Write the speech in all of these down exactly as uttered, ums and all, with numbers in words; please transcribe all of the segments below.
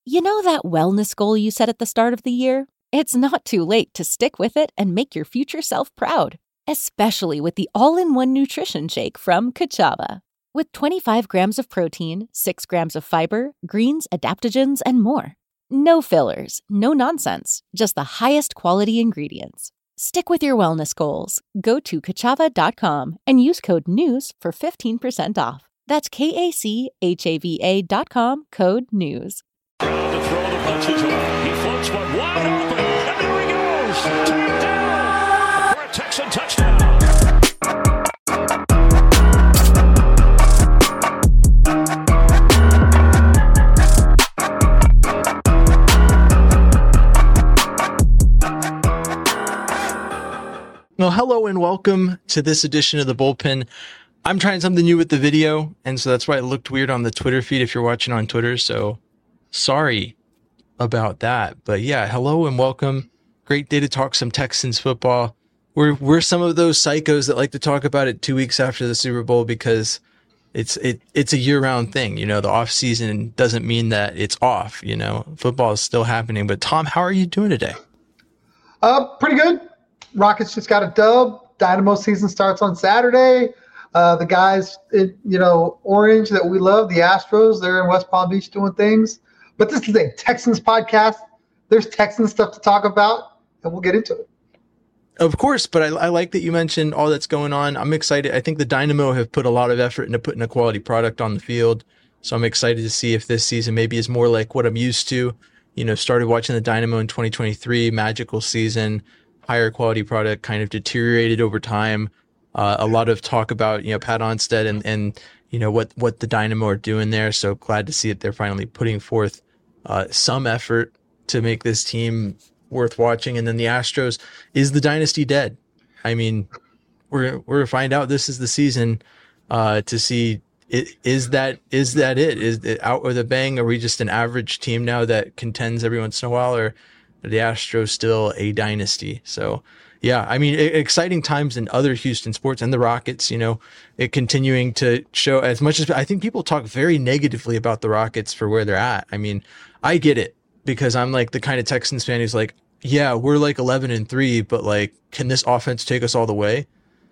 You know that wellness goal you set at the start of the year? It's not too late to stick with it and make your future self proud, especially with the all-in-one nutrition shake from Kachava. With twenty-five grams of protein, six grams of fiber, greens, adaptogens, and more. No fillers, no nonsense, just the highest quality ingredients. Stick with your wellness goals. Go to kachava dot com and use code NEWS for fifteen percent off. That's K A C H A V A dot com, code NEWS. To throw the punches away. He floats one wide open, and there he goes. Tagged down for a Texan touchdown. Well, hello and welcome to this edition of the Bullpen. I'm trying something new with the video, and so that's why it looked weird on the Twitter feed if you're watching on Twitter, so sorry about that. But yeah, hello and welcome. Great day to talk some Texans football. We're we're some of those psychos that like to talk about it two weeks after the Super Bowl because it's it it's a year-round thing. You know, the off season doesn't mean that it's off. You know, football is still happening. But Tom, how are you doing today? Uh, pretty good. Rockets just got a dub. Dynamo season starts on Saturday. Uh, the guys, in, you know, Orange that we love, the Astros, they're in West Palm Beach doing things. But this is a Texans podcast. There's Texans stuff to talk about, and we'll get into it. Of course, but I, I like that you mentioned all that's going on. I'm excited. I think the Dynamo have put a lot of effort into putting a quality product on the field. So I'm excited to see if this season maybe is more like what I'm used to. You know, started watching the Dynamo in twenty twenty-three, magical season, higher quality product, kind of deteriorated over time. Uh, a lot of talk about, you know, Pat Onstad and, and, you know, what, what the Dynamo are doing there. So glad to see that they're finally putting forth uh, some effort to make this team worth watching. And then the Astros, is the dynasty dead? I mean, we're, we're to find out this is the season uh, to see, it, is that, is that it? Is it out with a bang? Are we just an average team now that contends every once in a while, or are the Astros still a dynasty? So, yeah, I mean, exciting times in other Houston sports, and the Rockets, you know, it continuing to show as much as I think people talk very negatively about the Rockets for where they're at. I mean, I get it because I'm like the kind of Texans fan who's like, yeah, we're like eleven and three, but like, can this offense take us all the way?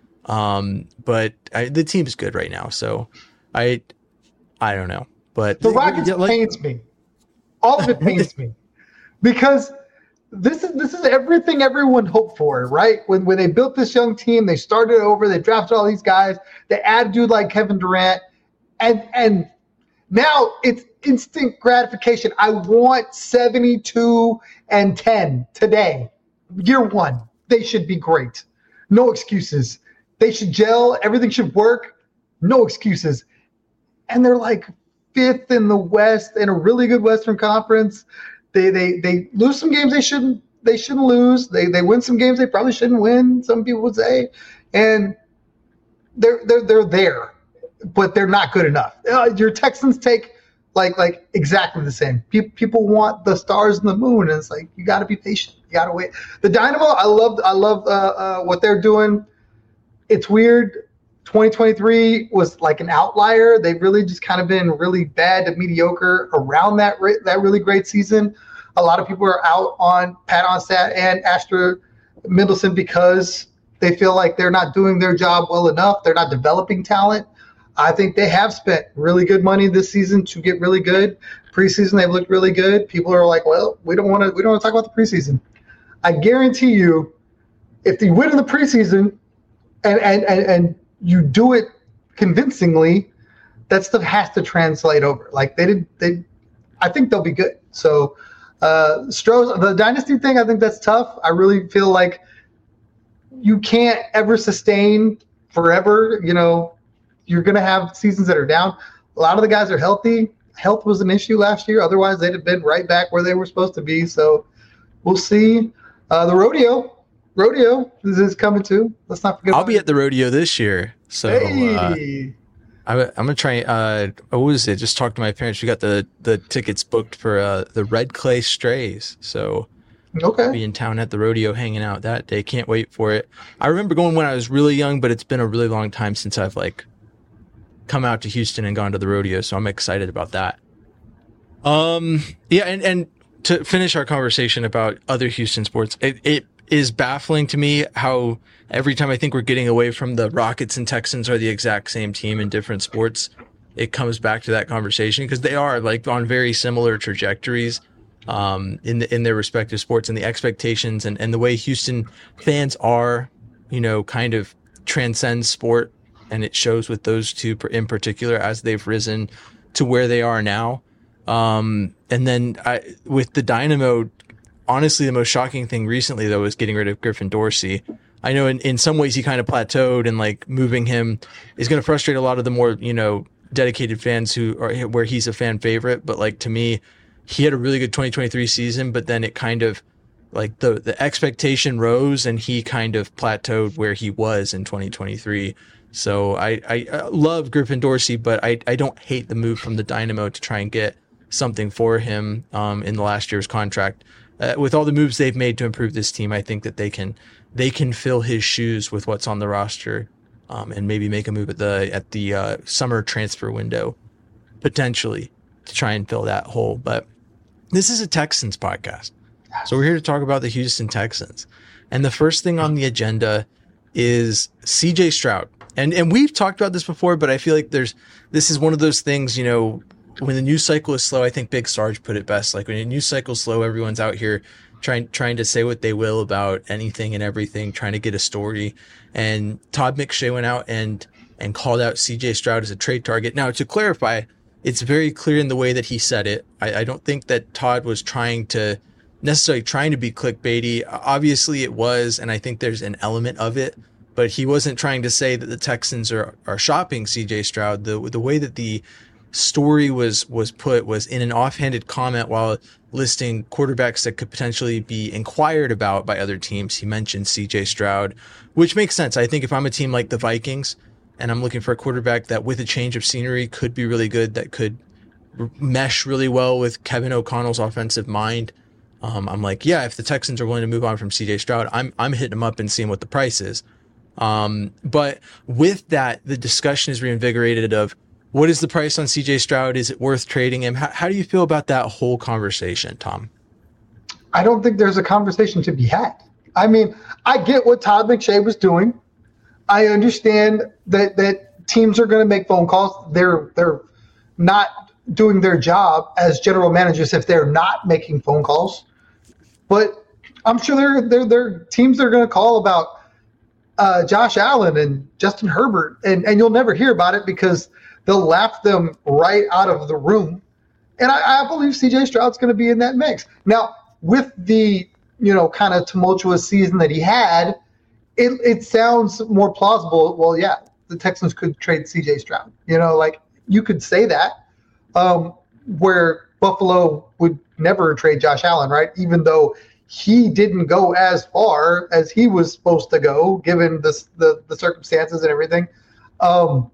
Um, but I, the team is good right now. So I, I don't know, but the Rockets like, pains me. All of it pains me because This is this is everything everyone hoped for, right? When when they built this young team, they started over, they drafted all these guys, they add a dude like Kevin Durant, and and now it's instant gratification. I want seventy-two and ten today. Year one. They should be great. No excuses. They should gel, everything should work. No excuses. And they're like fifth in the West in a really good Western Conference. They they they lose some games they shouldn't they shouldn't lose. They they win some games they probably shouldn't win, some people would say. And they're they're they're there, but they're not good enough. Uh, your Texans take like like exactly the same. People people want the stars and the moon, and it's like you got to be patient. You got to wait. The Dynamo, I love I love uh, uh, what they're doing. It's weird. twenty twenty-three was like an outlier. They've really just kind of been really bad to mediocre around that re- that really great season. A lot of people are out on Pat Onstad and Astra Mendelson because they feel like they're not doing their job well enough. They're not developing talent. I think they have spent really good money this season to get really good. Preseason, they've looked really good. People are like, well, we don't want to we don't want to talk about the preseason. I guarantee you, if they win in the preseason and and and, and you do it convincingly, that stuff has to translate over. Like they did, they, I think they'll be good. So, uh, Stros, the dynasty thing, I think that's tough. I really feel like you can't ever sustain forever. You know, you're going to have seasons that are down. A lot of the guys are healthy. Health was an issue last year. Otherwise, they'd have been right back where they were supposed to be. So we'll see. Uh, the rodeo. Rodeo this is coming too. Let's not forget. I'll be it. At the rodeo this year, so hey. uh, I'm, I'm gonna try. Uh, what was it? Just talked to my parents. We got the, the tickets booked for uh, the Red Clay Strays. So okay, I'll be in town at the rodeo, hanging out that day. Can't wait for it. I remember going when I was really young, but it's been a really long time since I've like come out to Houston and gone to the rodeo. So I'm excited about that. Um, yeah, and, and to finish our conversation about other Houston sports, it, it is baffling to me how every time I think we're getting away from the Rockets and Texans are the exact same team in different sports, it comes back to that conversation because they are like on very similar trajectories um, in the, in their respective sports, and the expectations and, and the way Houston fans are, you know, kind of transcends sport, and it shows with those two in particular as they've risen to where they are now. Um, and then I, with the Dynamo, honestly, the most shocking thing recently though was getting rid of Griffin Dorsey. I know in, in some ways he kind of plateaued, and like moving him is going to frustrate a lot of the more, you know, dedicated fans who are where he's a fan favorite. But like, to me, he had a really good twenty twenty-three season, but then it kind of like the, the expectation rose and he kind of plateaued where he was in twenty twenty-three. So I, I, I love Griffin Dorsey, but I, I don't hate the move from the Dynamo to try and get something for him um, in the last year's contract. Uh, with all the moves they've made to improve this team, I think that they can they can fill his shoes with what's on the roster, um, and maybe make a move at the at the uh, summer transfer window, potentially, to try and fill that hole. But this is a Texans podcast, so we're here to talk about the Houston Texans. And the first thing on the agenda is C J Stroud. And and we've talked about this before, but I feel like there's this is one of those things, you know, when the news cycle is slow. I think Big Sarge put it best. Like, when the news cycle is slow, everyone's out here trying trying to say what they will about anything and everything, trying to get a story. And Todd McShay went out and and called out C J Stroud as a trade target. Now, to clarify, it's very clear in the way that he said it. I, I don't think that Todd was trying to necessarily trying to be clickbaity. Obviously, it was, and I think there's an element of it. But he wasn't trying to say that the Texans are, are shopping C J Stroud. The the way that the story was was put was in an offhanded comment while listing quarterbacks that could potentially be inquired about by other teams. He mentioned C J Stroud, which makes sense. I think if I'm a team like the Vikings and I'm looking for a quarterback that with a change of scenery could be really good, that could mesh really well with Kevin O'Connell's offensive mind, um, I'm like, yeah, if the Texans are willing to move on from C J Stroud, I'm I'm hitting them up and seeing what the price is. Um, but with that, the discussion is reinvigorated of what is the price on C J Stroud? Is it worth trading him? How, how do you feel about that whole conversation, Tom? I don't think there's a conversation to be had. I mean, I get what Todd McShay was doing. I understand that, that teams are going to make phone calls. They're, they're not doing their job as general managers if they're not making phone calls, but I'm sure there, there, there are teams that are going to call about Uh, Josh Allen and Justin Herbert, and, and you'll never hear about it because they'll laugh them right out of the room. And I, I believe C J Stroud's going to be in that mix. Now, with the, you know, kind of tumultuous season that he had, it, it sounds more plausible. Well, yeah, the Texans could trade C J Stroud. You know, like, you could say that, um, where Buffalo would never trade Josh Allen, right? Even though he didn't go as far as he was supposed to go, given this, the the circumstances and everything. Um,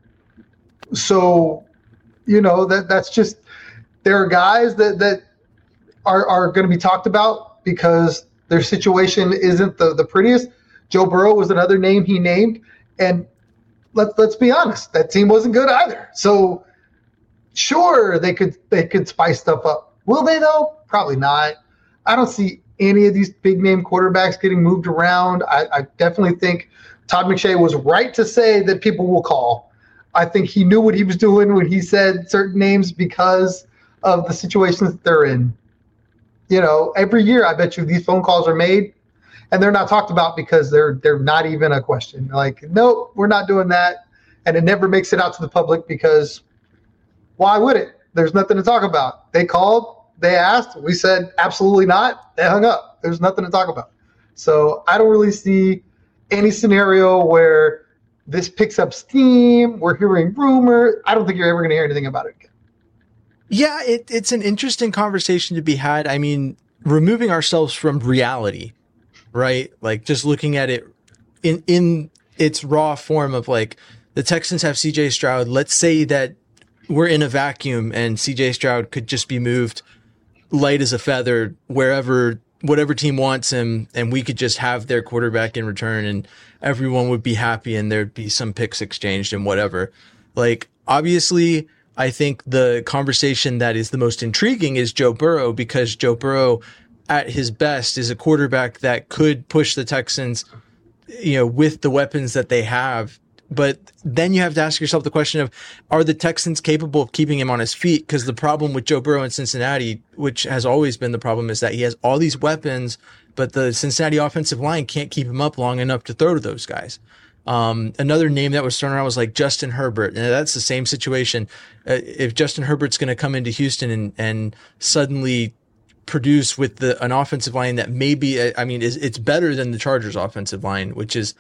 so, you know, that that's just, there are guys that, that are, are going to be talked about because their situation isn't the, the prettiest. Joe Burrow was another name he named. And let's, let's be honest, that team wasn't good either. So sure, they could, they could spice stuff up. Will they though? Probably not. I don't see any of these big name quarterbacks getting moved around. I, I definitely think Todd McShay was right to say that people will call. I think he knew what he was doing when he said certain names because of the situations that they're in. You know, every year I bet you these phone calls are made and they're not talked about because they're they're not even a question. Like, nope, we're not doing that. And it never makes it out to the public because why would it? There's nothing to talk about. They called. They asked, we said, absolutely not. They hung up. There's nothing to talk about. So I don't really see any scenario where this picks up steam. We're hearing rumor. I don't think you're ever going to hear anything about it again. Yeah, it, it's an interesting conversation to be had. I mean, removing ourselves from reality, right? Like just looking at it in, in its raw form of like the Texans have C J Stroud. Let's say that we're in a vacuum and C J Stroud could just be moved light as a feather wherever, whatever team wants him, and we could just have their quarterback in return and everyone would be happy and there'd be some picks exchanged and whatever. Like, obviously I think the conversation that is the most intriguing is Joe Burrow, because Joe Burrow at his best is a quarterback that could push the Texans, you know, with the weapons that they have. But then you have to ask yourself the question of, are the Texans capable of keeping him on his feet? Because the problem with Joe Burrow in Cincinnati, which has always been the problem, is that he has all these weapons, but the Cincinnati offensive line can't keep him up long enough to throw to those guys. Um, another name that was thrown around was like Justin Herbert. And that's the same situation. Uh, if Justin Herbert's going to come into Houston and, and suddenly produce with the, an offensive line that maybe, I mean, is, it's better than the Chargers offensive line, which is,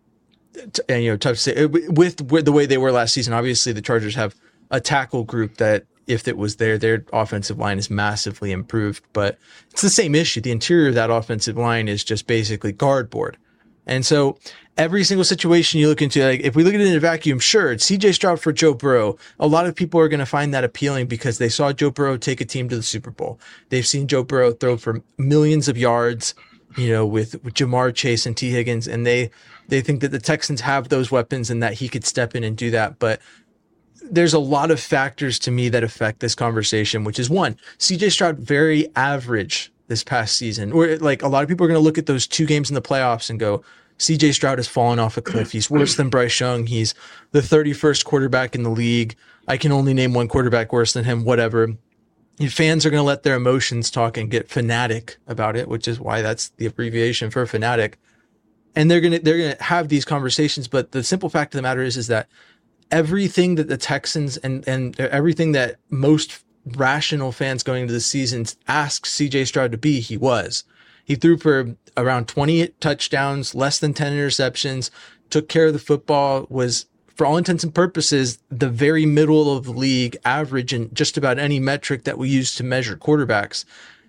and, you know, tough to say with, with the way they were last season. Obviously the Chargers have a tackle group that, if it was there, their offensive line is massively improved, but it's the same issue. The interior of that offensive line is just basically guardboard. And so every single situation you look into, like if we look at it in a vacuum, sure, it's C J Stroud for Joe Burrow. A lot of people are going to find that appealing because they saw Joe Burrow take a team to the Super Bowl. They've seen Joe Burrow throw for millions of yards, you know, with, with Jamar Chase and T Higgins, and they, they think that the Texans have those weapons and that he could step in and do that. But there's a lot of factors to me that affect this conversation, which is one, C J Stroud, very average this past season. Or like a lot of people are going to look at those two games in the playoffs and go, C J Stroud has fallen off a cliff. He's worse than Bryce Young. He's the thirty-first quarterback in the league. I can only name one quarterback worse than him, whatever. Fans are going to let their emotions talk and get fanatic about it, which is why that's the abbreviation for fanatic. And they're going to, they're going to have these conversations. But the simple fact of the matter is, is that everything that the Texans and, and everything that most rational fans going into the season asked C J Stroud to be, he was. He threw for around twenty touchdowns, less than ten interceptions, took care of the football, was, for all intents and purposes, the very middle of the league average in just about any metric that we use to measure quarterbacks.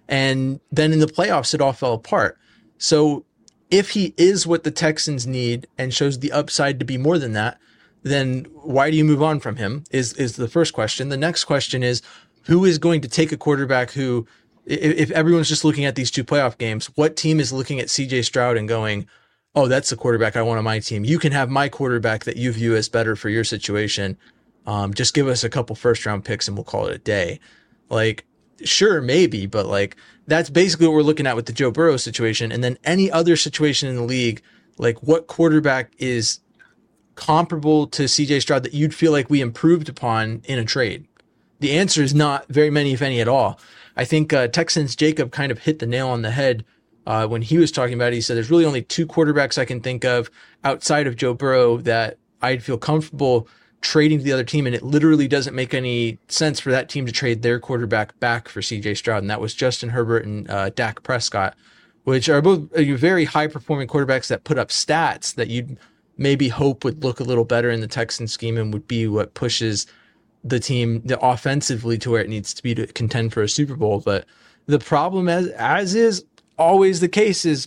And then in the playoffs, it all fell apart. So if he is what the Texans need and shows the upside to be more than that, then why do you move on from him is, is the first question. The next question is, who is going to take a quarterback who, if everyone's just looking at these two playoff games, what team is looking at C J Stroud and going, oh, that's the quarterback I want on my team. You can have my quarterback that you view as better for your situation. Um, just give us a couple first round picks and we'll call it a day. Like, sure, maybe, but like, that's basically what we're looking at with the Joe Burrow situation. And then any other situation in the league, like what quarterback is comparable to C J Stroud that you'd feel like we improved upon in a trade? The answer is not very many, if any at all. I think uh, Texans Jacob kind of hit the nail on the head uh, when he was talking about it. He said, there's really only two quarterbacks I can think of outside of Joe Burrow that I'd feel comfortable trading to the other team. And it literally doesn't make any sense for that team to trade their quarterback back for C J Stroud. And that was Justin Herbert and uh, Dak Prescott, which are both uh, very high performing quarterbacks that put up stats that you'd maybe hope would look a little better in the Texans scheme and would be what pushes the team the offensively to where it needs to be to contend for a Super Bowl. But the problem, as as is always the case, is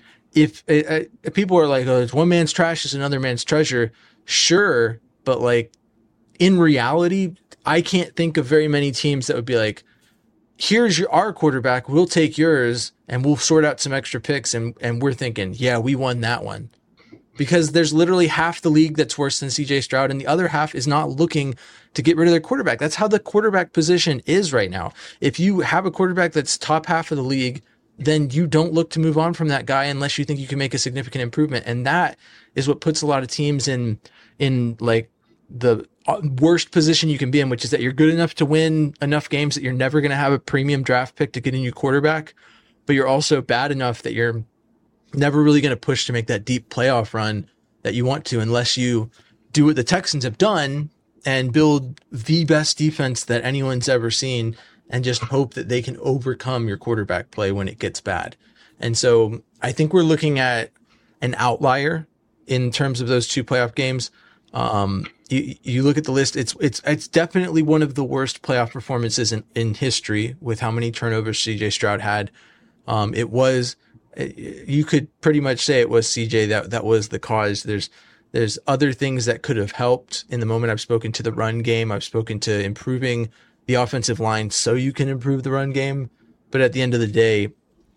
if uh, people are like, oh, it's one man's trash is another man's treasure. Sure. But like in reality, I can't think of very many teams that would be like, here's your, our quarterback. We'll take yours and we'll sort out some extra picks. And, and we're thinking, yeah, we won that one. Because there's literally half the league that's worse than C J Stroud, and the other half is not looking to get rid of their quarterback. That's how the quarterback position is right now. If you have a quarterback that's top half of the league, then you don't look to move on from that guy unless you think you can make a significant improvement. And that is what puts a lot of teams in, in like the worst position you can be in, which is that you're good enough to win enough games that you're never going to have a premium draft pick to get a new quarterback, but you're also bad enough that you're never really going to push to make that deep playoff run that you want to, unless you do what the Texans have done and build the best defense that anyone's ever seen and just hope that they can overcome your quarterback play when it gets bad. And so I think we're looking at an outlier in terms of those two playoff games. Um, you, you look at the list, it's, it's, it's definitely one of the worst playoff performances in, in history with how many turnovers C J Stroud had. Um, it was, you could pretty much say it was C J that, that was the cause. There's, there's other things that could have helped in the moment. I've spoken to the run game. I've spoken to improving the offensive line so you can improve the run game. But at the end of the day,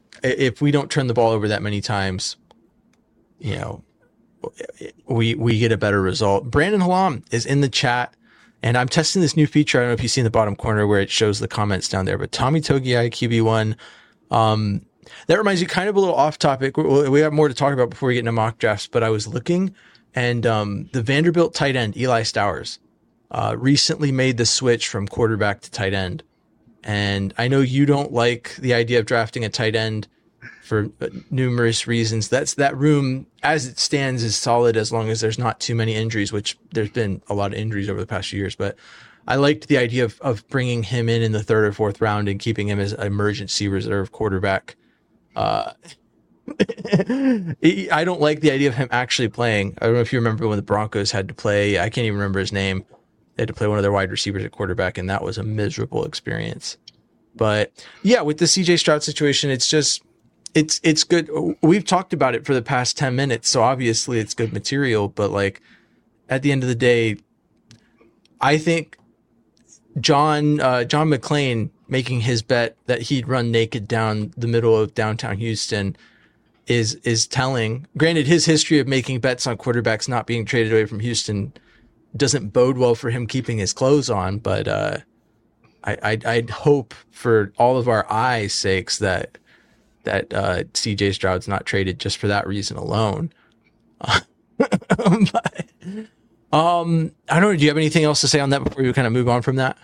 if we don't turn the ball over that many times, you know, we, we get a better result. Brandon Hallam is in the chat. And I'm testing this new feature. I don't know if you see in the bottom corner where it shows the comments down there, but Tommy Togiai, Q B one. Um, that reminds me, kind of a little off topic. We, we have more to talk about before we get into mock drafts, but I was looking, and um, the Vanderbilt tight end, Eli Stowers, uh, recently made the switch from quarterback to tight end. And I know you don't like the idea of drafting a tight end for numerous reasons. That's that room as it stands is solid as long as there's not too many injuries, which there's been a lot of injuries over the past few years. But I liked the idea of, of bringing him in in the third or fourth round and keeping him as an emergency reserve quarterback. Uh, I don't like the idea of him actually playing. I don't know if you remember when the Broncos had to play. I can't even remember his name. They had to play one of their wide receivers at quarterback, and that was a miserable experience. But yeah, with the C J Stroud situation, it's just, it's, it's good. We've talked about it for the past ten minutes. So obviously it's good material, but like at the end of the day, I think John, uh, John McClain making his bet that he'd run naked down the middle of downtown Houston is, is telling. Granted, his history of making bets on quarterbacks not being traded away from Houston doesn't bode well for him keeping his clothes on, but, uh, I, I'd, I'd hope for all of our eyes' sakes that that uh, C J Stroud's not traded just for that reason alone. Uh, but, um, I don't know. Do you have anything else to say on that before we kind of move on from that?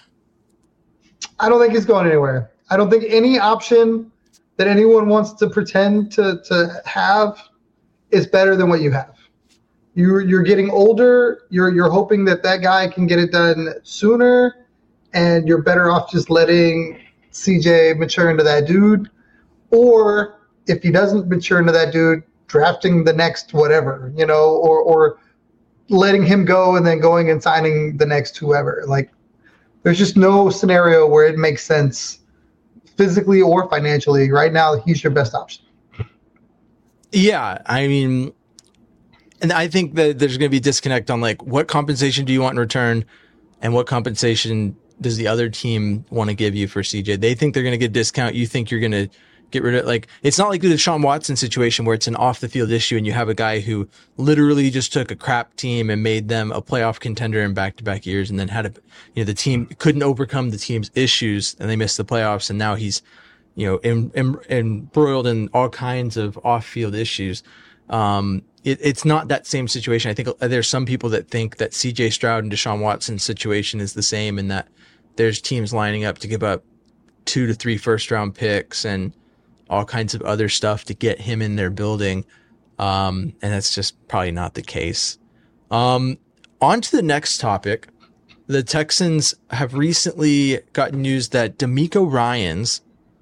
I don't think he's going anywhere. I don't think any option that anyone wants to pretend to to have is better than what you have. You're you're getting older. You're you're hoping that that guy can get it done sooner. And you're better off just letting C J mature into that dude. Or if he doesn't mature into that dude, drafting the next whatever, you know, or or letting him go and then going and signing the next whoever. Like, there's just no scenario where it makes sense physically or financially. Right now, he's your best option. Yeah, I mean, and I think that there's going to be a disconnect on, like, what compensation do you want in return and what compensation does the other team want to give you for C J? They think they're going to get a discount. You think you're going to get rid of it. Like, it's not like the Deshaun Watson situation where it's an off the field issue and you have a guy who literally just took a crap team and made them a playoff contender in back to back years. And then had a, you know, the team couldn't overcome the team's issues and they missed the playoffs. And now he's, you know, em, em, embroiled in all kinds of off field issues. Um, it, it's not that same situation. I think there's some people that think that C J Stroud and Deshaun Watson's situation is the same, and that there's teams lining up to give up two to three first round picks and all kinds of other stuff to get him in their building. Um, and that's just probably not the case. Um, on to the next topic. The Texans have recently gotten news that D'Amico Ryans,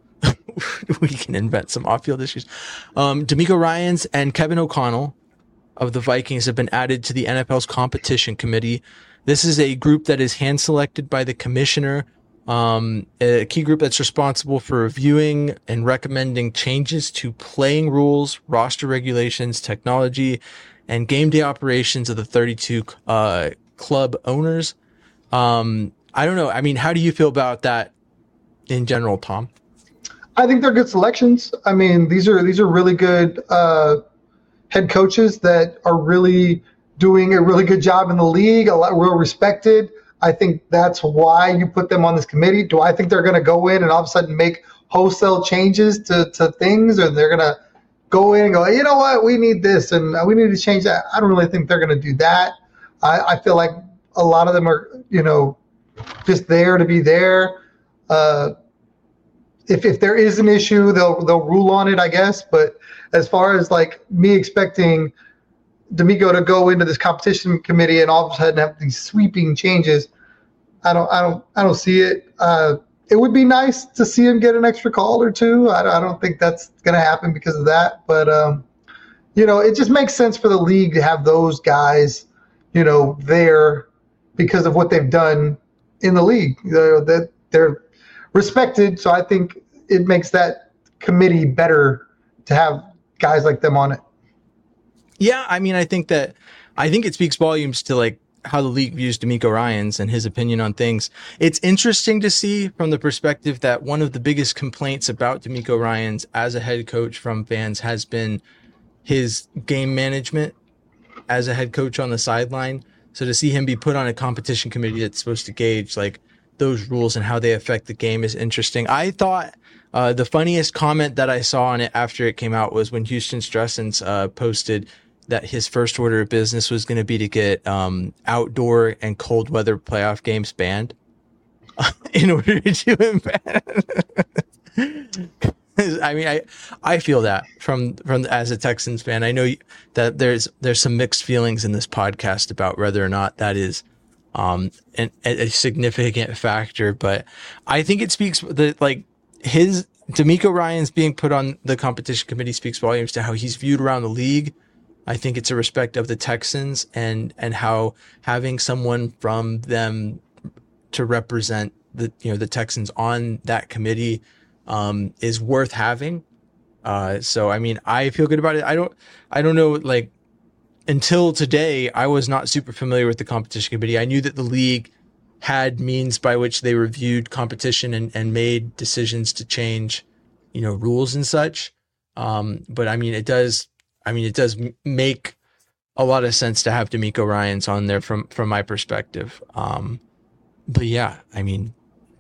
we can invent some off-field issues. Um, D'Amico Ryans and Kevin O'Connell of the Vikings have been added to the N F L's competition committee. This is a group that is hand-selected by the commissioner, um, a key group that's responsible for reviewing and recommending changes to playing rules, roster regulations, technology, and game day operations of the thirty-two uh, club owners. Um, I don't know. I mean, how do you feel about that in general, Tom? I think they're good selections. I mean, these are these are really good uh, head coaches that are really doing a really good job in the league, a lot well respected. I think that's why you put them on this committee. Do I think they're going to go in and all of a sudden make wholesale changes to, to things, or they're going to go in and go, you know what, we need this and we need to change that? I don't really think they're going to do that. I, I feel like a lot of them are, you know, just there to be there. Uh, if if there is an issue, they'll they'll rule on it, I guess. But as far as like me expecting D'Amico to go into this competition committee and all of a sudden have these sweeping changes, I don't, I don't, I don't see it. Uh, it would be nice to see him get an extra call or two. I, I don't think that's going to happen because of that, but um, you know, it just makes sense for the league to have those guys, you know, there because of what they've done in the league. They're, that they're respected, so I think it makes that committee better to have guys like them on it. Yeah, I mean, I think that I think it speaks volumes to like how the league views D'Amico Ryans and his opinion on things. It's interesting to see from the perspective that one of the biggest complaints about D'Amico Ryans as a head coach from fans has been his game management as a head coach on the sideline. So to see him be put on a competition committee that's supposed to gauge like those rules and how they affect the game is interesting. I thought uh, the funniest comment that I saw on it after it came out was when Houston Stressens uh, posted that his first order of business was going to be to get um, outdoor and cold weather playoff games banned in order to embed. I mean, I, I feel that from, from as a Texans fan. I know that there's there's some mixed feelings in this podcast about whether or not that is um, an, a significant factor, but I think it speaks that like his DeMeco Ryans being put on the competition committee speaks volumes to how he's viewed around the league. I think it's a respect of the Texans and and how having someone from them to represent the you know the Texans on that committee um, is worth having. Uh, so I mean, I feel good about it. I don't I don't know like until today I was not super familiar with the competition committee. I knew that the league had means by which they reviewed competition and, and made decisions to change you know rules and such. Um, but I mean, it does. I mean, it does make a lot of sense to have DeMeco Ryans on there from, from my perspective. Um, but yeah, I mean,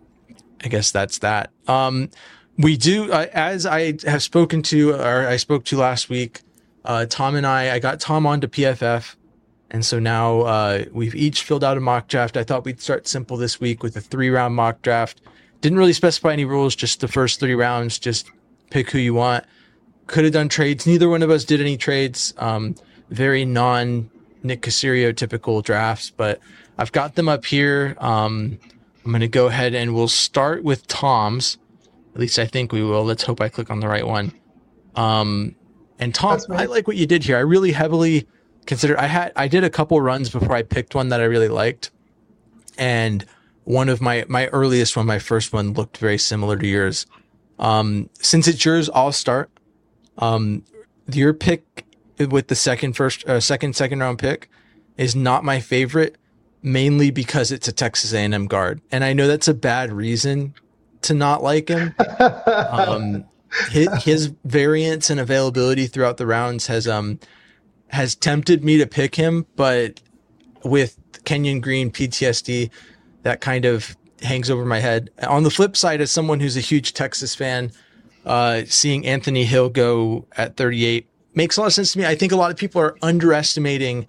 I guess that's that. Um, we do, uh, as I have spoken to, or I spoke to last week, uh, Tom and I, I got Tom onto P F F. And so now, uh, we've each filled out a mock draft. I thought we'd start simple this week with a three round mock draft. Didn't really specify any rules, just the first three rounds, just pick who you want. Could have done trades. Neither one of us did any trades. Um, very non Nick Caserio typical drafts, but I've got them up here. Um, I'm going to go ahead and we'll start with Tom's. At least I think we will. Let's hope I click on the right one. Um, and Tom, I like what you did here. I really heavily considered, I had, I did a couple runs before I picked one that I really liked. And one of my, my earliest one, my first one looked very similar to yours. Um, since it's yours, I'll start. Um, your pick with the second, first, uh, second, second round pick is not my favorite, mainly because it's a Texas A and M guard. And I know that's a bad reason to not like him. um, his, his variance and availability throughout the rounds has, um, has tempted me to pick him, but with Kenyon Green P T S D, that kind of hangs over my head. On the flip side, as someone who's a huge Texas fan, Uh, seeing Anthony Hill go at thirty-eight makes a lot of sense to me. I think a lot of people are underestimating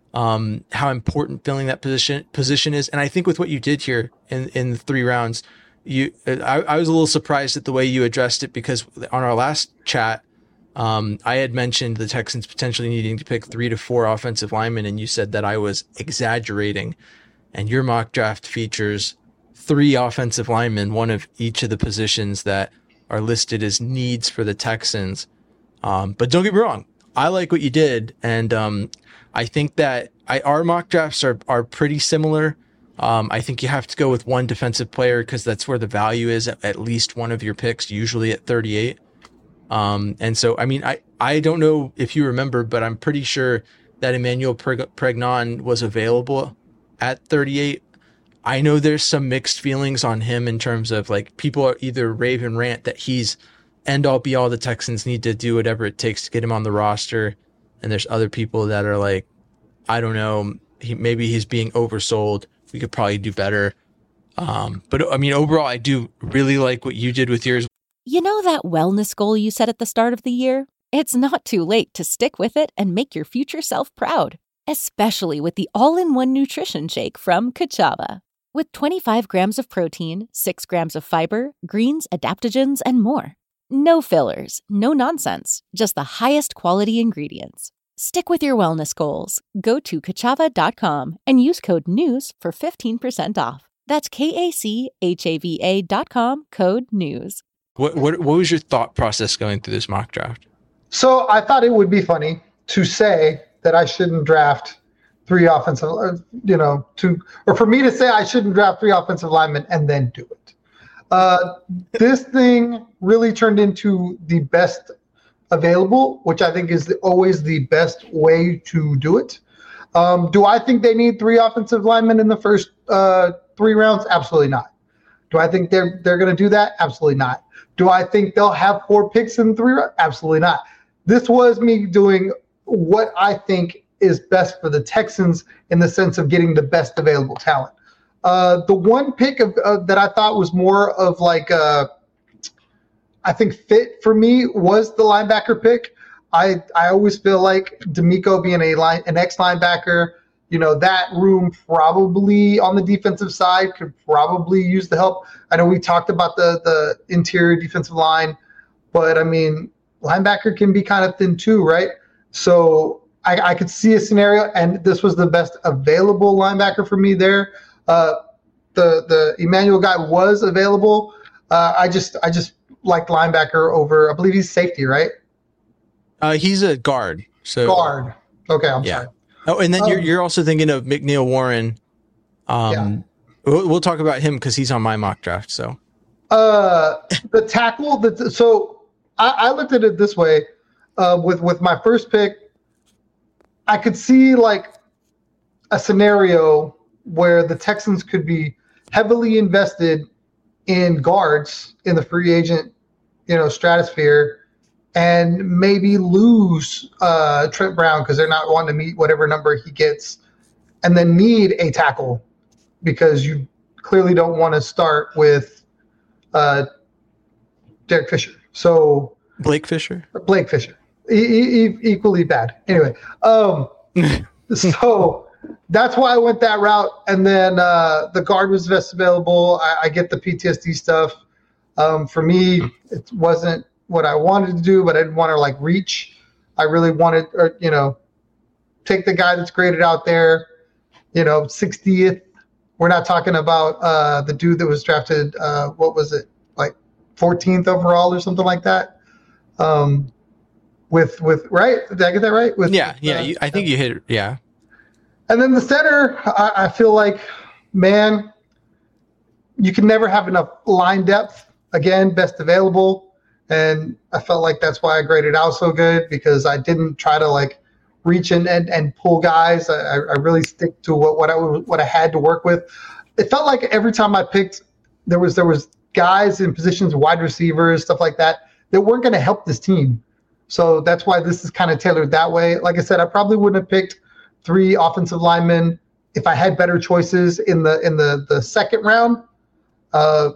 um, how important filling that position position is. And I think with what you did here in, in the three rounds, you I, I was a little surprised at the way you addressed it, because on our last chat, um, I had mentioned the Texans potentially needing to pick three to four offensive linemen, and you said that I was exaggerating. And your mock draft features three offensive linemen, one of each of the positions that are listed as needs for the Texans. Um, but don't get me wrong, I like what you did. And um, I think that I, our mock drafts are, are pretty similar. Um, I think you have to go with one defensive player because that's where the value is at, at least one of your picks, usually at thirty-eight. Um, and so, I mean, I, I don't know if you remember, but I'm pretty sure that Emmanuel Pregnon was available at thirty-eight. I know there's some mixed feelings on him in terms of like people are either rave and rant that he's end all be all, the Texans need to do whatever it takes to get him on the roster. And there's other people that are like, I don't know, he, maybe he's being oversold. We could probably do better. Um, but I mean, overall, I do really like what you did with yours. You know that wellness goal you set at the start of the year? It's not too late to stick with it and make your future self proud, especially with the all-in-one nutrition shake from Kachava. With twenty-five grams of protein, six grams of fiber, greens, adaptogens, and more. No fillers, no nonsense, just the highest quality ingredients. Stick with your wellness goals. Go to kachava dot com and use code NEWS for fifteen percent off. That's K A C H A V A dot com, code NEWS. What, what, what was your thought process going through this mock draft? So I thought it would be funny to say that I shouldn't draft three offensive, you know, to, or for me to say I shouldn't draft three offensive linemen and then do it. Uh, this thing really turned into the best available, which I think is the, always the best way to do it. Um, do I think they need three offensive linemen in the first uh, three rounds? Absolutely not. Do I think they're they're going to do that? Absolutely not. Do I think they'll have four picks in three rounds? Absolutely not. This was me doing what I think is best for the Texans in the sense of getting the best available talent. Uh, the one pick of, uh, that I thought was more of like a, I think fit for me was the linebacker pick. I I always feel like DeMeco being a line an ex linebacker, you know, that room probably on the defensive side could probably use the help. I know we talked about the the interior defensive line, but I mean, linebacker can be kind of thin too, right? So I, I could see a scenario, and this was the best available linebacker for me there. Uh, the the Emmanuel guy was available. Uh, I just I just liked linebacker over. I believe he's safety, right? Uh, he's a guard. So guard. Okay, I'm yeah. sorry. Oh, and then um, you're you're also thinking of McNeil Warren. Um, yeah. we'll, we'll talk about him because he's on my mock draft. So, uh, the tackle. The so I, I looked at it this way. Uh, with with my first pick, I could see like a scenario where the Texans could be heavily invested in guards in the free agent, you know, stratosphere, and maybe lose uh, Trent Brown because they're not wanting to meet whatever number he gets, and then need a tackle because you clearly don't want to start with uh, Derek Fisher. So Blake Fisher? Blake Fisher. E- e- equally bad. Anyway, um, so that's why I went that route. And then uh, the guard was best available. I, I get the P T S D stuff. Um, for me, it wasn't what I wanted to do, but I didn't want to like reach. I really wanted, or you know, take the guy that's graded out there. You know, sixtieth. We're not talking about uh, the dude that was drafted. Uh, what was it, like fourteenth overall or something like that? Um, with with right? Did I get that right? With yeah, yeah. Uh, you, I think you hit it. Yeah. And then the center, I, I feel like, man, you can never have enough line depth. Again, best available. And I felt like that's why I graded out so good, because I didn't try to like reach in and, and pull guys. I, I really stick to what, what I what I had to work with. It felt like every time I picked, there was there was guys in positions, wide receivers, stuff like that, that weren't going to help this team. So that's why this is kind of tailored that way. Like I said, I probably wouldn't have picked three offensive linemen if I had better choices in the in the, the second round. Uh,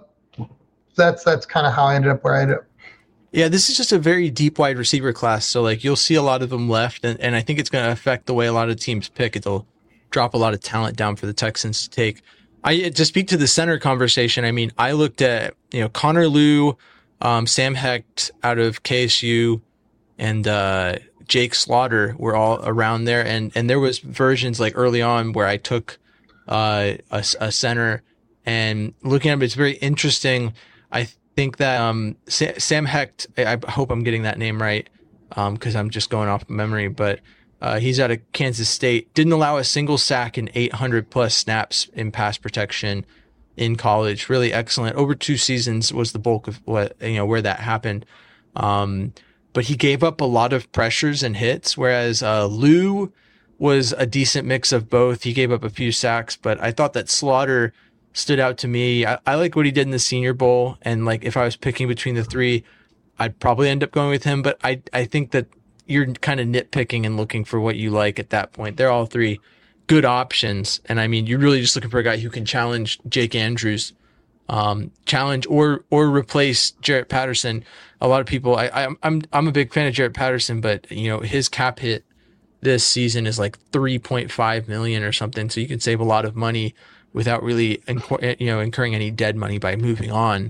that's that's kind of how I ended up where I ended up. Yeah, this is just a very deep wide receiver class. So like you'll see a lot of them left, and, and I think it's going to affect the way a lot of teams pick. It'll drop a lot of talent down for the Texans to take. I to speak to the center conversation. I mean, I looked at you know Connor Lew, um, Sam Hecht out of K S U, and uh, Jake Slaughter were all around there, and and there was versions like early on where I took uh, a, a center, and looking at it, it's very interesting. I think that um, Sam Hecht, I hope I'm getting that name right, because um, I'm just going off memory, but uh, he's out of Kansas State. Didn't allow a single sack in eight hundred plus snaps in pass protection in college. Really excellent. Over two seasons was the bulk of what you know where that happened. Um, but he gave up a lot of pressures and hits, whereas uh, Lew was a decent mix of both. He gave up a few sacks, but I thought that Slaughter stood out to me. I, I like what he did in the Senior Bowl, and like if I was picking between the three, I'd probably end up going with him. But I I think that you're kind of nitpicking and looking for what you like at that point. They're all three good options, and I mean you're really just looking for a guy who can challenge Jake Andrews, um, challenge or or replace Jarrett Patterson. A lot of people, I, I I'm I'm a big fan of Jarrett Patterson, but you know his cap hit this season is like three point five million or something, so you can save a lot of money without really, you know, incurring any dead money by moving on.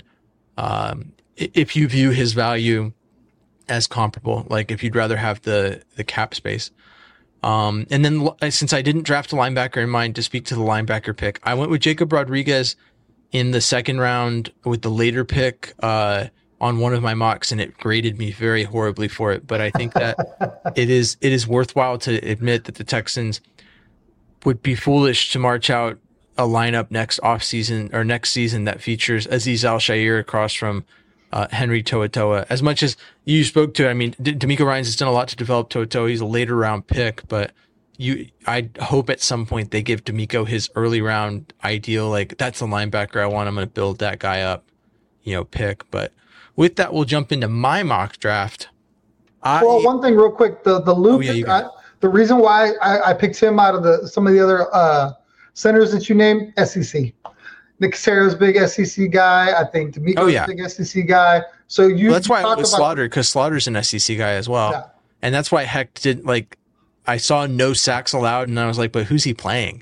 Um, if you view his value as comparable, like if you'd rather have the, the cap space. Um, and then since I didn't draft a linebacker in mind to speak to the linebacker pick, I went with Jacob Rodriguez in the second round with the later pick, uh, on one of my mocks, and it graded me very horribly for it. But I think that it is, it is worthwhile to admit that the Texans would be foolish to march out a lineup next offseason or next season that features Azeez Al-Shaair across from uh, Henry To'oTo'o. As much as you spoke to, I mean, D- DeMeco Ryans has done a lot to develop To'oTo'o. He's a later round pick, but you, I hope at some point they give DeMeco his early round ideal. Like that's a linebacker I want. I'm going to build that guy up, you know, pick. But with that, we'll jump into my mock draft. I, well, one thing real quick, the the Lew, oh, yeah, pick, I, the reason why I, I picked him out of the some of the other uh, centers that you named, S E C. Nick Caserio's big S E C guy. I think D'Amico's oh, yeah. big S E C guy. So you. Well, that's you why it was about, Slaughter, because Slaughter's an S E C guy as well, yeah. And that's why Heck did like. I saw no sacks allowed, and I was like, but who's he playing?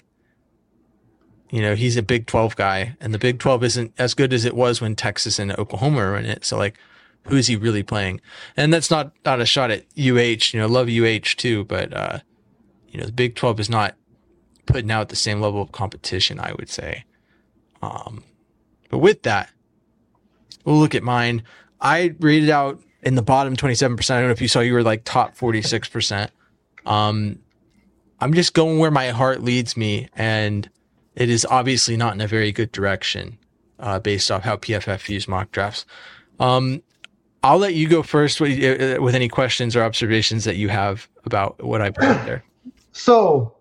You know, he's a Big twelve guy, and the Big twelve isn't as good as it was when Texas and Oklahoma were in it. So, like, who is he really playing? And that's not, not a shot at U H. You know, love U H too, but, uh, you know, the Big twelve is not putting out the same level of competition, I would say. Um, but with that, we'll look at mine. I rated out in the bottom twenty-seven percent. I don't know if you saw, you were like top forty-six percent. Um, I'm just going where my heart leads me, and it is obviously not in a very good direction, uh, based off how P F F views mock drafts. Um, I'll let you go first with, uh, with any questions or observations that you have about what I put out there. So,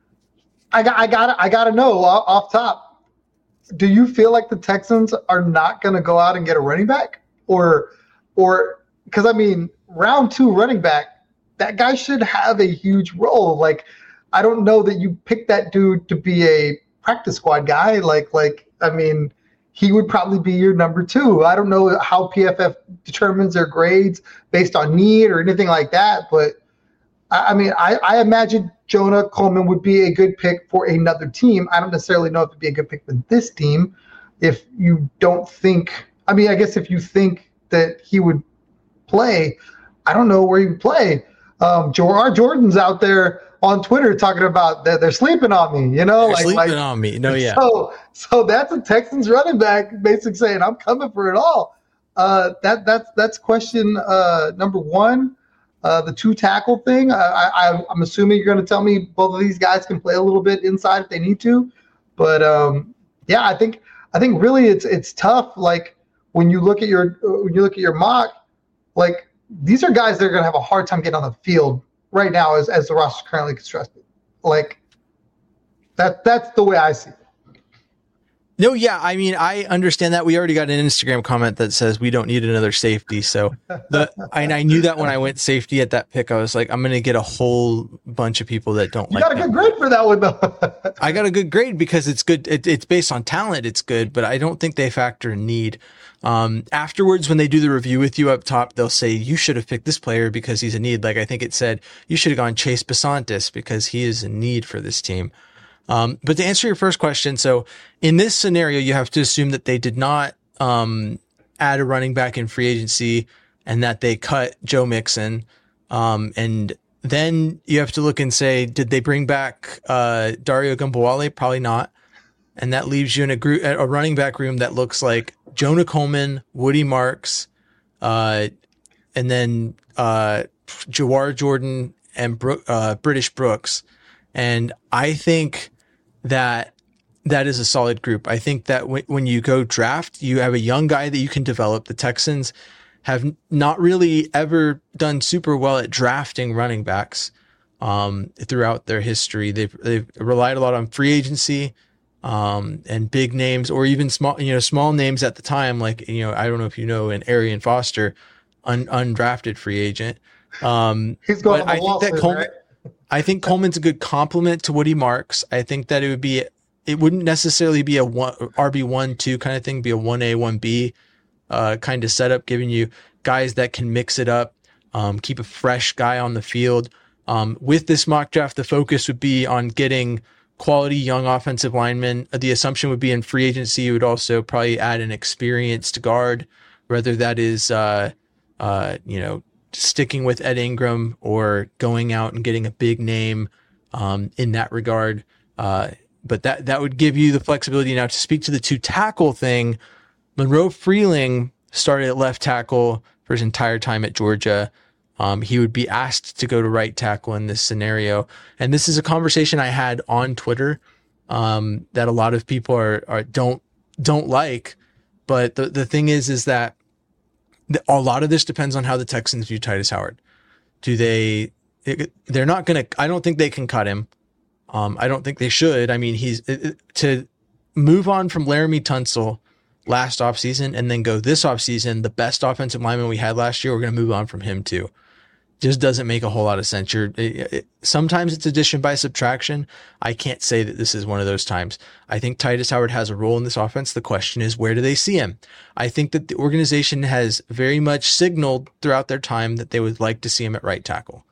I got, I got, I got to know off top. Do you feel like the Texans are not going to go out and get a running back, or, or because I mean, round two running back, that guy should have a huge role. Like, I don't know that you pick that dude to be a practice squad guy. Like, like I mean, he would probably be your number two. I don't know how P F F determines their grades based on need or anything like that, but I, I mean, I, I imagine Jonah Coleman would be a good pick for another team. I don't necessarily know if it'd be a good pick for this team. If you don't think, I mean, I guess if you think that he would play, I don't know where he would play. Um, Gerard Jordan's out there on Twitter talking about that they're sleeping on me, you know, they're like sleeping like, on me. No, yeah. So, so that's a Texans running back basically saying, I'm coming for it all. Uh, that that's that's question uh, number one. Uh, the two tackle thing. I, I, I'm assuming you're going to tell me both of these guys can play a little bit inside if they need to, but um, yeah, I think I think really it's it's tough. Like when you look at your when you look at your mock, like these are guys that are going to have a hard time getting on the field right now as as the roster is currently constructed. Like that that's the way I see it. No, yeah, I mean, I understand that. We already got an Instagram comment that says we don't need another safety. So the and I knew that when I went safety at that pick, I was like, I'm going to get a whole bunch of people that don't you like got a that. good grade for that one, though. I got a good grade because it's good. It, it's based on talent. It's good, but I don't think they factor in need. Um, afterwards, when they do the review with you up top, they'll say, you should have picked this player because he's a need. Like I think it said, you should have gone Chase Besantis because he is a need for this team. Um, but to answer your first question, so in this scenario, you have to assume that they did not um, add a running back in free agency and that they cut Joe Mixon. Um, and then you have to look and say, did they bring back uh, Dario Gumbawale? Probably not. And that leaves you in a group, a running back room that looks like Jonah Coleman, Woody Marks, uh, and then uh, Jawar Jordan and Bro- uh, British Brooks. And I think that that is a solid group. I think that w- when you go draft, you have a young guy that you can develop. The Texans have n- not really ever done super well at drafting running backs um, throughout their history. They've they've relied a lot on free agency um, and big names, or even small you know small names at the time. Like you know I don't know if you know an Arian Foster, un- undrafted free agent. Um, He's going. But I think that Coleman. Right? I think Coleman's a good complement to Woody Marks. I think that it would be, it wouldn't necessarily be a one, R B one, two kind of thing, be a one A, one B uh, kind of setup, giving you guys that can mix it up, um, keep a fresh guy on the field. Um, with this mock draft, the focus would be on getting quality young offensive linemen. The assumption would be in free agency, you would also probably add an experienced guard, whether that is, uh, uh, you know, sticking with Ed Ingram or going out and getting a big name um, in that regard. Uh, but that, that would give you the flexibility. Now to speak to the two tackle thing, Monroe Freeling started at left tackle for his entire time at Georgia. Um, he would be asked to go to right tackle in this scenario. And this is a conversation I had on Twitter um, that a lot of people are, are don't, don't like. But the, the thing is, is that a lot of this depends on how the Texans view Titus Howard. Do they, they're not going to, I don't think they can cut him. Um, I don't think they should. I mean, he's to move on from Laramie Tunsil last offseason and then go this offseason, the best offensive lineman we had last year, we're going to move on from him too. just doesn't make a whole lot of sense. You're, it, it, sometimes it's addition by subtraction. I can't say that this is one of those times. I think Tytus Howard has a role in this offense. The question is, where do they see him? I think that the organization has very much signaled throughout their time that they would like to see him at right tackle.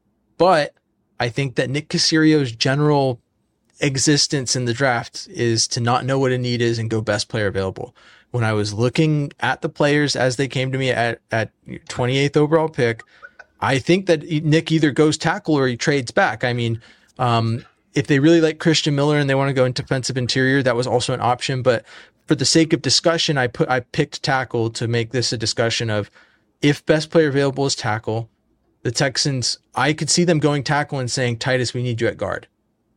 But I think that Nick Caserio's general existence in the draft is to not know what a need is and go best player available. When I was looking at the players as they came to me at, at twenty-eighth overall pick, I think that Nick either goes tackle or he trades back. I mean, um, if they really like Christian Miller and they want to go into defensive interior, that was also an option. But for the sake of discussion, I put I picked tackle to make this a discussion of if best player available is tackle, the Texans, I could see them going tackle and saying, Tytus, we need you at guard.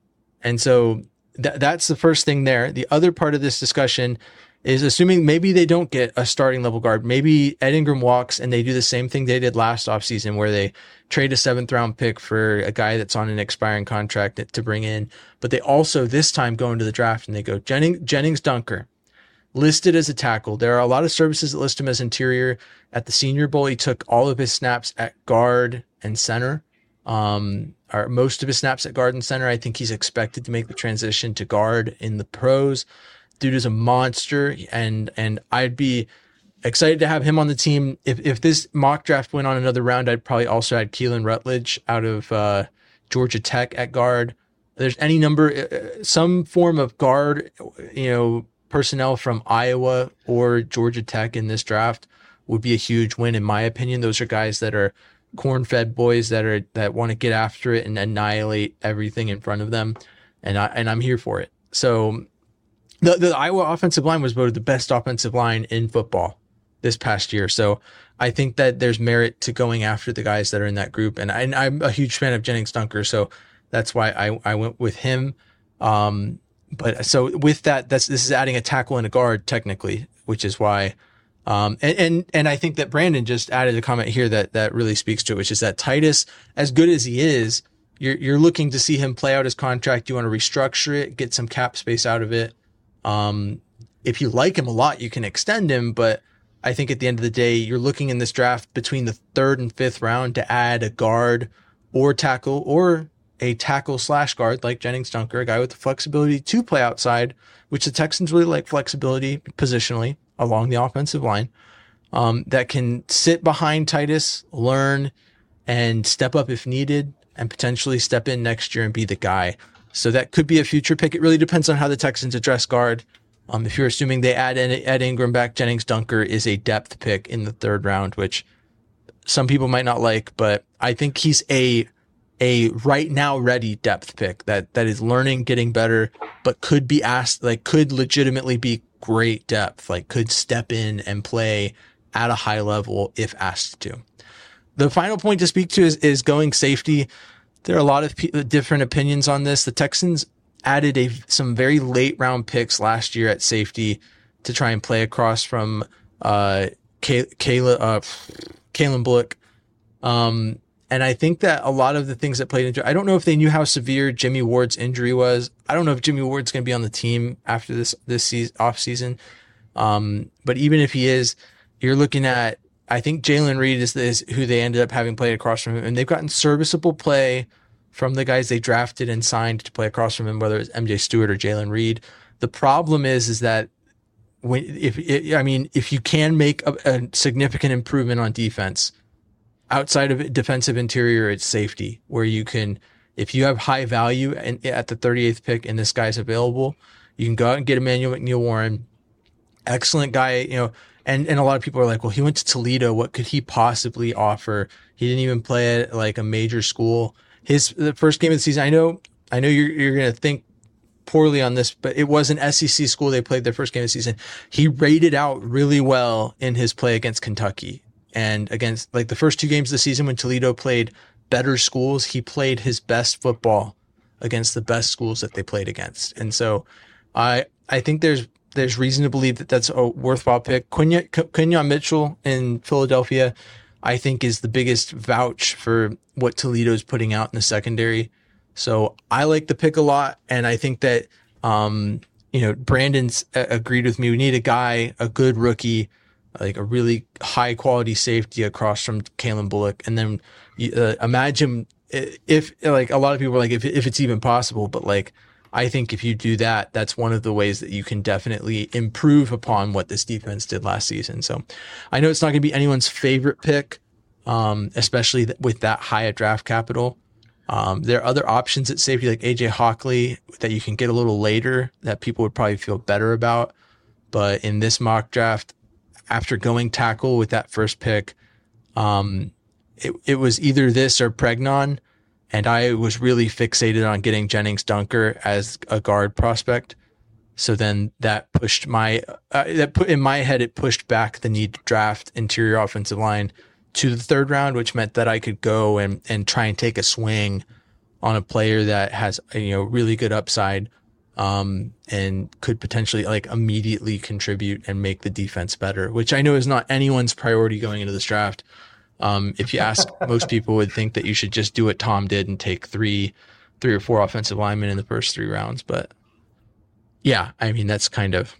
And so th- that's the first thing there. The other part of this discussion is assuming maybe they don't get a starting level guard. Maybe Ed Ingram walks and they do the same thing they did last offseason where they trade a seventh round pick for a guy that's on an expiring contract to bring in. But they also this time go into the draft and they go Jennings, Jennings Dunker listed as a tackle. There are a lot of services that list him as interior. At the Senior Bowl, he took all of his snaps at guard and center. Um, or most of his snaps at guard and center. I think he's expected to make the transition to guard in the pros. Dude is a monster, and and I'd be excited to have him on the team. If if this mock draft went on another round, I'd probably also add Keelan Rutledge out of uh, Georgia Tech at guard. There's any number, uh, some form of guard, you know, personnel from Iowa or Georgia Tech in this draft would be a huge win, in my opinion. Those are guys that are corn-fed boys that are that want to get after it and annihilate everything in front of them, and I and I'm here for it. So. The, the Iowa offensive line was voted the best offensive line in football this past year. So I think that there's merit to going after the guys that are in that group. And, I, and I'm a huge fan of Jennings Dunker. So that's why I, I went with him. Um, but so with that, that's, this is adding a tackle and a guard technically, which is why, um, and, and, and I think that Brandon just added a comment here that, that really speaks to it, which is that Tytus, as good as he is, you're, you're looking to see him play out his contract. You want to restructure it, get some cap space out of it. Um, if you like him a lot, you can extend him, but I think at the end of the day, you're looking in this draft between the third and fifth round to add a guard or tackle or a tackle slash guard like Jennings Dunker, a guy with the flexibility to play outside, which the Texans really like flexibility positionally along the offensive line, um, that can sit behind Tytus, learn and step up if needed and potentially step in next year and be the guy. So that could be a future pick. It really depends on how the Texans address guard. Um, if you're assuming they add Ed Ingram back, Jennings Dunker is a depth pick in the third round, which some people might not like, but I think he's a a right now ready depth pick that that is learning, getting better, but could be asked, like could legitimately be great depth, like could step in and play at a high level if asked to. The final point to speak to is, is going safety. There are a lot of p- different opinions on this. The Texans added a, some very late round picks last year at safety to try and play across from uh, Kay- Kayla, uh, Kalen Bullock. Um, and I think that a lot of the things that played into it, I don't know if they knew how severe Jimmy Ward's injury was. I don't know if Jimmy Ward's going to be on the team after this, this season, off season. Um, but even if he is, you're looking at, I think Jalen Reed is, is who they ended up having played across from him, and they've gotten serviceable play from the guys they drafted and signed to play across from him, whether it's M J Stewart or Jalen Reed. The problem is, is that when, if, it, I mean, if you can make a, a significant improvement on defense outside of defensive interior, it's safety where you can, if you have high value and at the thirty-eighth pick and this guy's available, you can go out and get Emmanuel McNeil-Warren. Excellent guy, you know, And and a lot of people are like, well, he went to Toledo. What could he possibly offer? He didn't even play at like a major school. His the first game of the season, I know, I know you're you're gonna think poorly on this, but it was an S E C school. They played their first game of the season. He rated out really well in his play against Kentucky and against like the first two games of the season when Toledo played better schools. He played his best football against the best schools that they played against, and so I I think there's. There's reason to believe that that's a worthwhile pick. Quinyon, Quinyon Mitchell in Philadelphia, I think, is the biggest vouch for what Toledo's putting out in the secondary. So I like the pick a lot, and I think that um, you know Brandon's agreed with me. We need a guy, a good rookie, like a really high quality safety across from Kalen Bullock. And then uh, imagine if, like, a lot of people are like, if, if it's even possible, but like, I think if you do that, that's one of the ways that you can definitely improve upon what this defense did last season. So I know it's not going to be anyone's favorite pick, um, especially th- with that high a draft capital. Um, there are other options at safety like A J Hockley that you can get a little later that people would probably feel better about. But in this mock draft, after going tackle with that first pick, um, it, it was either this or Pregnon. And I was really fixated on getting Jennings Dunker as a guard prospect. So then that pushed my, uh, that put in my head, it pushed back the need to draft interior offensive line to the third round, which meant that I could go and, and try and take a swing on a player that has, you know, really good upside, um, and could potentially like immediately contribute and make the defense better, which I know is not anyone's priority going into this draft. Um, if you ask, most people would think that you should just do what Tom did and take three, three or four offensive linemen in the first three rounds. But yeah, I mean, that's kind of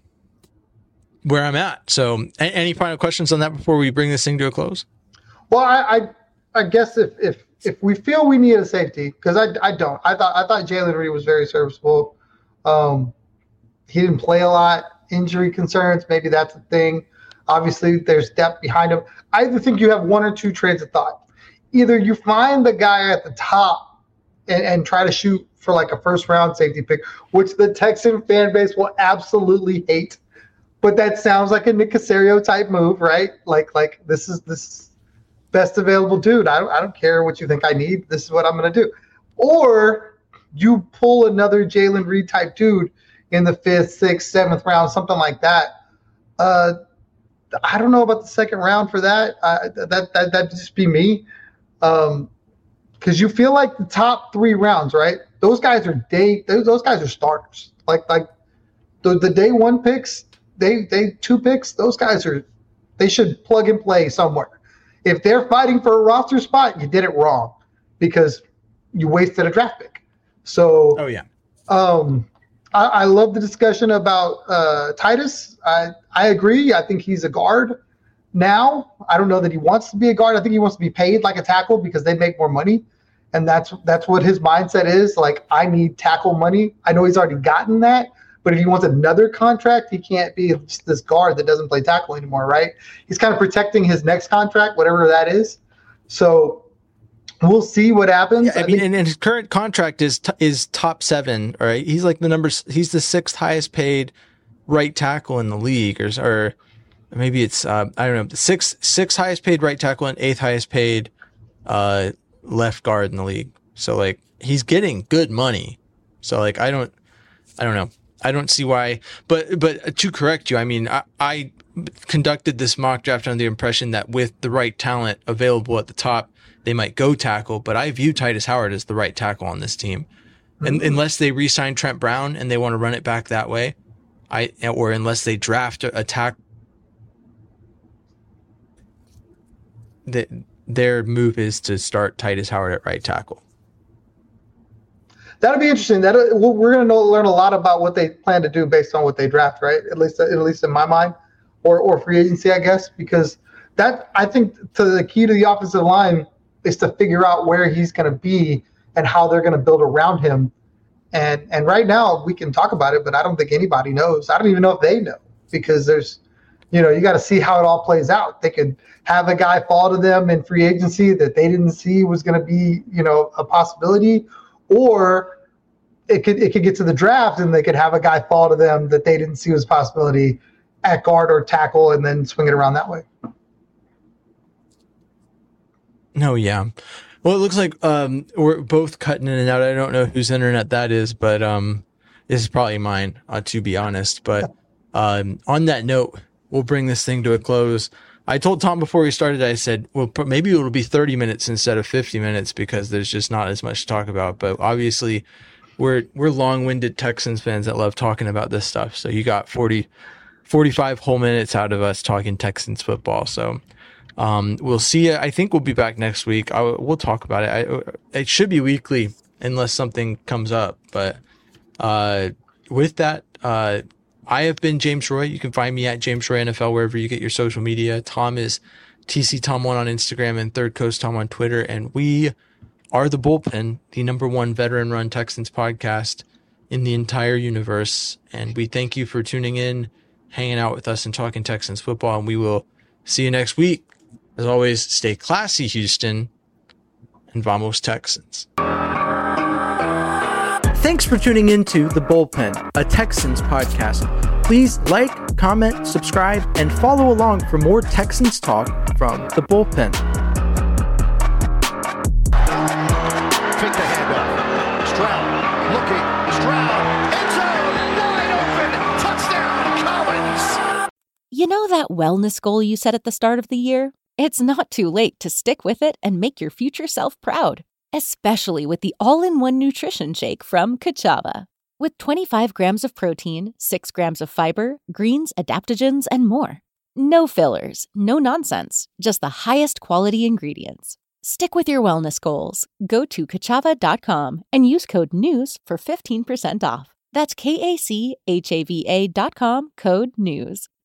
where I'm at. So a- any final questions on that before we bring this thing to a close? Well, I, I, I guess if, if, if we feel we need a safety, cause I, I don't, I thought, I thought Jalen Reed was very serviceable. Um, he didn't play a lot, injury concerns. Maybe that's a thing. Obviously, there's depth behind him. I either think you have one or two trains of thought. Either you find the guy at the top and, and try to shoot for like a first round safety pick, which the Texan fan base will absolutely hate. But that sounds like a Nick Caserio type move, right? Like, like this is this best available dude. I don't, I don't care what you think I need. This is what I'm going to do. Or you pull another Jalen Reed type dude in the fifth, sixth, seventh round, something like that. Uh, I don't know about the second round for that. Uh, that that that'd just be me, um, because you feel like the top three rounds, right? Those guys are day. Those, those guys are starters. Like like the the day one picks, they they two picks. Those guys are, they should plug and play somewhere. If they're fighting for a roster spot, you did it wrong because you wasted a draft pick. So oh yeah. Um, I, I love the discussion about uh, Titus. I, I agree. I think he's a guard now. I don't know that he wants to be a guard. I think he wants to be paid like a tackle because they make more money. And that's that's what his mindset is. Like, I need tackle money. I know he's already gotten that. But if he wants another contract, he can't be just this guard that doesn't play tackle anymore, right? He's kind of protecting his next contract, whatever that is. So we'll see what happens. Yeah, I, I mean, think- and, and his current contract is t- is top seven. All right, he's like the number. He's the sixth highest paid right tackle in the league, or or maybe it's uh, I don't know, the sixth sixth highest paid right tackle and eighth highest paid uh, left guard in the league. So like he's getting good money. So like I don't I don't know. I don't see why. But but to correct you, I mean I, I conducted this mock draft under the impression that with the right talent available at the top, they might go tackle, but I view Titus Howard as the right tackle on this team. And unless they re-sign Trent Brown and they want to run it back that way, I or unless they draft a, a tackle, that their move is to start Titus Howard at right tackle. That'll be interesting. That we're going to learn a lot about what they plan to do based on what they draft, right? At least, at least in my mind, or or free agency, I guess, because that I think to the key to the offensive line is to figure out where he's going to be and how they're going to build around him. And and right now we can talk about it, but I don't think anybody knows. I don't even know if they know because there's, you know, you got to see how it all plays out. They could have a guy fall to them in free agency that they didn't see was going to be, you know, a possibility, or it could it could get to the draft and they could have a guy fall to them that they didn't see was a possibility at guard or tackle and then swing it around that way. No, yeah. Well, it looks like um, we're both cutting in and out. I don't know whose internet that is, but um, this is probably mine, uh, to be honest. But um, on that note, we'll bring this thing to a close. I told Tom before we started, I said, well, maybe it'll be thirty minutes instead of fifty minutes because there's just not as much to talk about. But obviously, we're we're long-winded Texans fans that love talking about this stuff. So you got forty, forty-five whole minutes out of us talking Texans football. So Um, we'll see you. I think we'll be back next week. I, we'll talk about it. I, it should be weekly unless something comes up. But uh, with that, uh, I have been James Roy. You can find me at James Roy N F L wherever you get your social media. Tom is T C Tom one on Instagram and Third Coast Tom on Twitter. And we are The Bullpen, the number one veteran-run Texans podcast in the entire universe. And we thank you for tuning in, hanging out with us, and talking Texans football. And we will see you next week. As always, stay classy, Houston, and vamos Texans. Thanks for tuning in to The Bullpen, a Texans podcast. Please like, comment, subscribe, and follow along for more Texans talk from The Bullpen. Take the handoff. Stroud looking. Stroud. End zone. Wide open. Touchdown, Collins. You know that wellness goal you set at the start of the year? It's not too late to stick with it and make your future self proud, especially with the all-in-one nutrition shake from Kachava. With twenty-five grams of protein, six grams of fiber, greens, adaptogens, and more. No fillers, no nonsense, just the highest quality ingredients. Stick with your wellness goals. Go to kachava dot com and use code NEWS for fifteen percent off. That's K A C H A V A dot com, code NEWS.